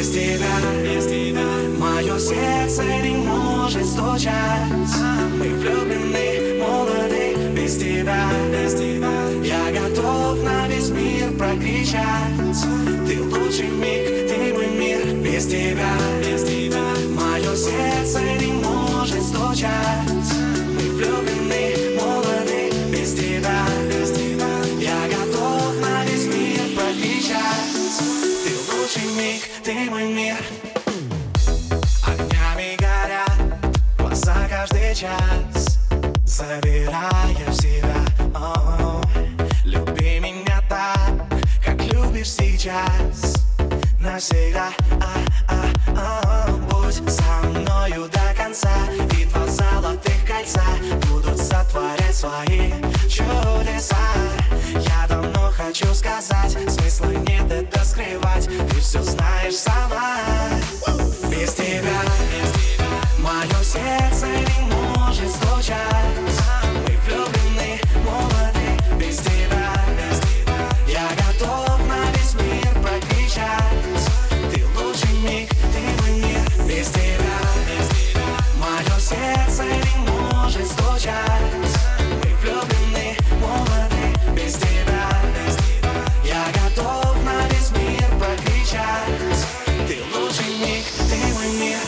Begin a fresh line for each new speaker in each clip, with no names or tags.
без тебя мое сердце не может стучать. Мы влюблены, молоды, без тебя я готов на весь мир прокричать. Ты лучший миг, ты мой мир, без тебя мое сердце не может стучать. Мы влюблены, молоды, без тебя я готов на весь мир прокричать. Ты лучший миг, ты мой мир. Огнями горят глаза каждый час, забирая в себя. Люби меня так, как любишь сейчас, навсегда. Будь со мною до конца, и два золотых кольца будут сотворять свои чудеса. Я давно хочу сказать, смысла нет это скрывать, ты все знаешь сама. Без тебя мое сердце не может стучать. Мы влюблены, молоды, без тебя я готов на весь мир прокричать. Ты лучший миг, ты мой мир, без тебя мое сердце не может стучать. Мы влюблены, молоды, без тебя я готов на весь мир прокричать. Ты лучший миг, ты мой мир.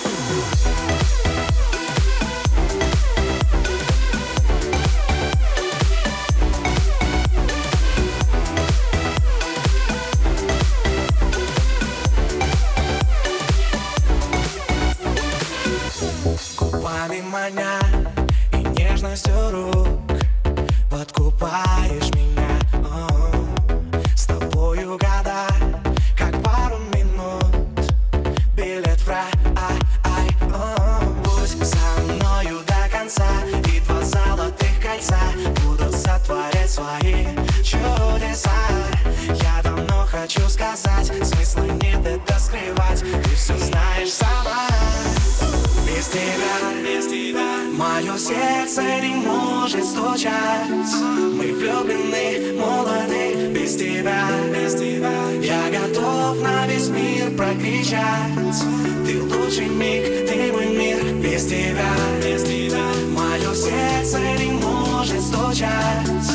Губами маня и нежностью рук подкупаешь меня. С тобою года, как пару минут, билет в рай. Будь со мною до конца, и два золотых кольца будут сотворять свои чудеса. Я давно хочу сказать, смысла нет это скрывать, ты все знаешь сама. Без тебя мое сердце не может стучать. Мы влюблены, молоды, без тебя я готов на весь мир прокричать. Ты лучший миг, ты мой мир, без тебя мое сердце не может стучать.